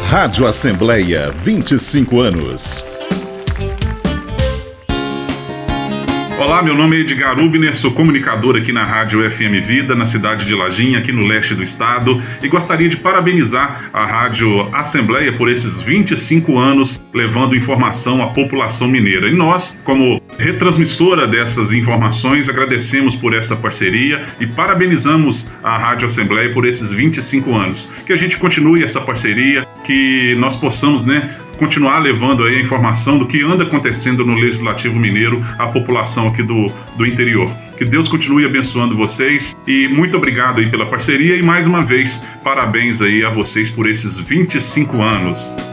Rádio Assembleia, 25 anos. Olá, meu nome é Edgar Ubner, sou comunicador aqui na Rádio FM Vida, na cidade de Lajinha, aqui no leste do estado, e gostaria de parabenizar a Rádio Assembleia por esses 25 anos levando informação à população mineira. E nós, como retransmissora dessas informações, agradecemos por essa parceria e parabenizamos a Rádio Assembleia por esses 25 anos. Que a gente continue essa parceria, que nós possamos, continuar levando aí a informação do que anda acontecendo no Legislativo Mineiro à população aqui do interior. Que Deus continue abençoando vocês e muito obrigado aí pela parceria e mais uma vez, parabéns aí a vocês por esses 25 anos.